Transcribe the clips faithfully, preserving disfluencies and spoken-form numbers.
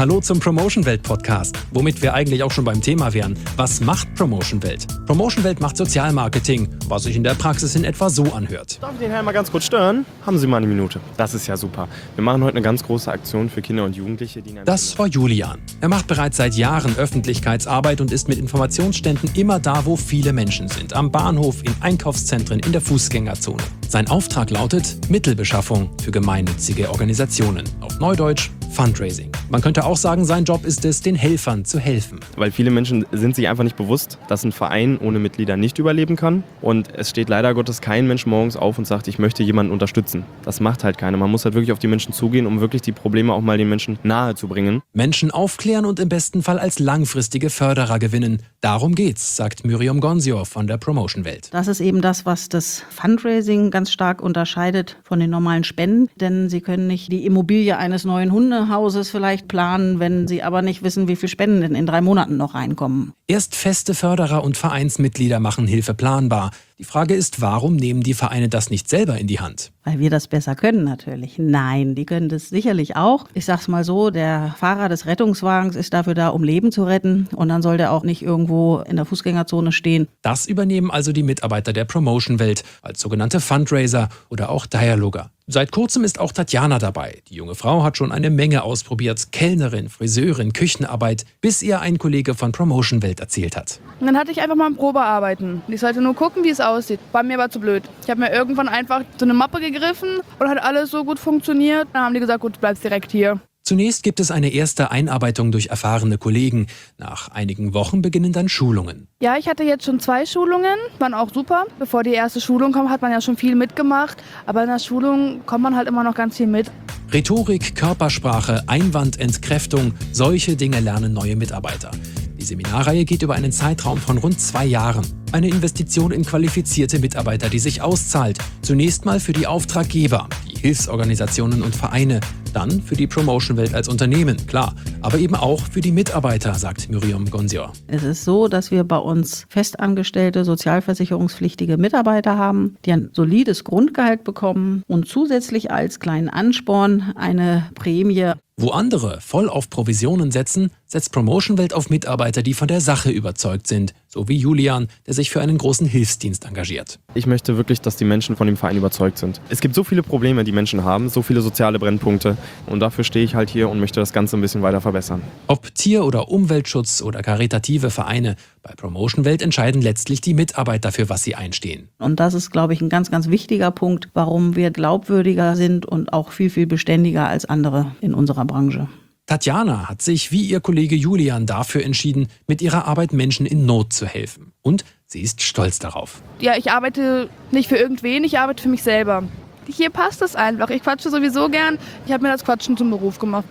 Hallo zum Promotion Welt Podcast, womit wir eigentlich auch schon beim Thema wären. Was macht Promotion Welt? Promotion Welt macht Sozialmarketing, was sich in der Praxis in etwa so anhört. Darf ich den Herrn mal ganz kurz stören? Haben Sie mal eine Minute. Das ist ja super. Wir machen heute eine ganz große Aktion für Kinder und Jugendliche. Die Das war Julian. Er macht bereits seit Jahren Öffentlichkeitsarbeit und ist mit Informationsständen immer da, wo viele Menschen sind. Am Bahnhof, in Einkaufszentren, in der Fußgängerzone. Sein Auftrag lautet Mittelbeschaffung für gemeinnützige Organisationen. Auf Neudeutsch Fundraising. Man könnte auch sagen, sein Job ist es, den Helfern zu helfen. Weil viele Menschen sind sich einfach nicht bewusst, dass ein Verein ohne Mitglieder nicht überleben kann. Und es steht leider Gottes kein Mensch morgens auf und sagt, ich möchte jemanden unterstützen. Das macht halt keiner. Man muss halt wirklich auf die Menschen zugehen, um wirklich die Probleme auch mal den Menschen nahe zu bringen. Menschen aufklären und im besten Fall als langfristige Förderer gewinnen. Darum geht's, sagt Myriam Gonsior von der Promotion Welt. Das ist eben das, was das Fundraising ganz stark unterscheidet von den normalen Spenden. Denn Sie können nicht die Immobilie eines neuen Hundehauses vielleicht planen, wenn Sie aber nicht wissen, wie viel Spenden denn in drei Monaten noch reinkommen. Erst feste Förderer und Vereinsmitglieder machen Hilfe planbar. Die Frage ist, warum nehmen die Vereine das nicht selber in die Hand? Weil wir das besser können natürlich. Nein, die können das sicherlich auch. Ich sag's mal so, der Fahrer des Rettungswagens ist dafür da, um Leben zu retten. Und dann soll der auch nicht irgendwo in der Fußgängerzone stehen. Das übernehmen also die Mitarbeiter der Promotion-Welt als sogenannte Fundraiser oder auch Dialoger. Seit kurzem ist auch Tatjana dabei. Die junge Frau hat schon eine Menge ausprobiert. Kellnerin, Friseurin, Küchenarbeit, bis ihr ein Kollege von Promotion Welt erzählt hat. Und dann hatte ich einfach mal ein Probearbeiten. Ich sollte nur gucken, wie es aussieht. War mir aber zu blöd. Ich habe mir irgendwann einfach so eine Mappe gegriffen und hat alles so gut funktioniert. Dann haben die gesagt, gut, du bleibst direkt hier. Zunächst gibt es eine erste Einarbeitung durch erfahrene Kollegen. Nach einigen Wochen beginnen dann Schulungen. Ja, ich hatte jetzt schon zwei Schulungen, waren auch super. Bevor die erste Schulung kommt, hat man ja schon viel mitgemacht. Aber in der Schulung kommt man halt immer noch ganz viel mit. Rhetorik, Körpersprache, Einwandentkräftung, solche Dinge lernen neue Mitarbeiter. Die Seminarreihe geht über einen Zeitraum von rund zwei Jahren. Eine Investition in qualifizierte Mitarbeiter, die sich auszahlt. Zunächst mal für die Auftraggeber, die Hilfsorganisationen und Vereine. Dann für die Promotion-Welt als Unternehmen, klar. Aber eben auch für die Mitarbeiter, sagt Myriam Gonsior. Es ist so, dass wir bei uns festangestellte, sozialversicherungspflichtige Mitarbeiter haben, die ein solides Grundgehalt bekommen und zusätzlich als kleinen Ansporn eine Prämie. Wo andere voll auf Provisionen setzen, setzt Promotion Welt auf Mitarbeiter, die von der Sache überzeugt sind. So wie Julian, der sich für einen großen Hilfsdienst engagiert. Ich möchte wirklich, dass die Menschen von dem Verein überzeugt sind. Es gibt so viele Probleme, die Menschen haben, so viele soziale Brennpunkte. Und dafür stehe ich halt hier und möchte das Ganze ein bisschen weiter verbessern. Ob Tier- oder Umweltschutz oder karitative Vereine, bei Promotion Welt entscheiden letztlich die Mitarbeiter, für was sie einstehen. Und das ist, glaube ich, ein ganz, ganz wichtiger Punkt, warum wir glaubwürdiger sind und auch viel, viel beständiger als andere in unserer Branche. Tatjana hat sich, wie ihr Kollege Julian, dafür entschieden, mit ihrer Arbeit Menschen in Not zu helfen. Und sie ist stolz darauf. Ja, ich arbeite nicht für irgendwen, ich arbeite für mich selber. Hier passt es einfach. Ich quatsche sowieso gern. Ich habe mir das Quatschen zum Beruf gemacht.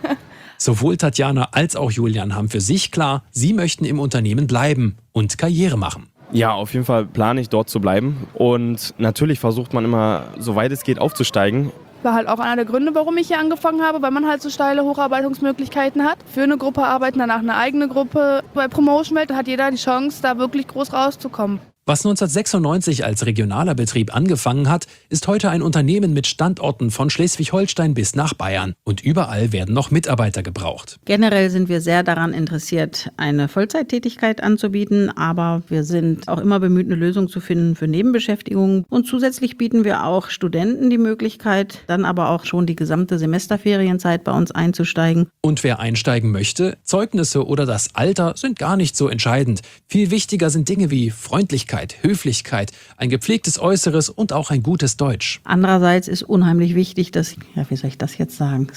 Sowohl Tatjana als auch Julian haben für sich klar, sie möchten im Unternehmen bleiben und Karriere machen. Ja, auf jeden Fall plane ich dort zu bleiben. Und natürlich versucht man immer, soweit es geht, aufzusteigen. War halt auch einer der Gründe, warum ich hier angefangen habe, weil man halt so steile Hocharbeitungsmöglichkeiten hat. Für eine Gruppe arbeiten, danach eine eigene Gruppe. Bei Promotion Welt hat jeder die Chance, da wirklich groß rauszukommen. Was neunzehnhundertsechsundneunzig als regionaler Betrieb angefangen hat, ist heute ein Unternehmen mit Standorten von Schleswig-Holstein bis nach Bayern. Und überall werden noch Mitarbeiter gebraucht. Generell sind wir sehr daran interessiert, eine Vollzeittätigkeit anzubieten, aber wir sind auch immer bemüht, eine Lösung zu finden für Nebenbeschäftigungen. Und zusätzlich bieten wir auch Studenten die Möglichkeit, dann aber auch schon die gesamte Semesterferienzeit bei uns einzusteigen. Und wer einsteigen möchte, Zeugnisse oder das Alter sind gar nicht so entscheidend. Viel wichtiger sind Dinge wie Freundlichkeit, Höflichkeit, ein gepflegtes Äußeres und auch ein gutes Deutsch. Andererseits ist unheimlich wichtig, dass, ja, wie soll ich das jetzt sagen?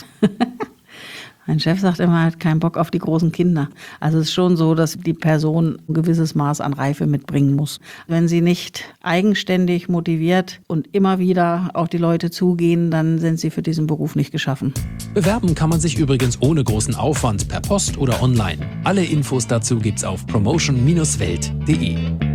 Mein Chef sagt immer, er hat keinen Bock auf die großen Kinder. Also es ist schon so, dass die Person ein gewisses Maß an Reife mitbringen muss. Wenn sie nicht eigenständig, motiviert und immer wieder auf die Leute zugehen, dann sind sie für diesen Beruf nicht geschaffen. Bewerben kann man sich übrigens ohne großen Aufwand per Post oder online. Alle Infos dazu gibt's auf promotion Bindestrich welt punkt de.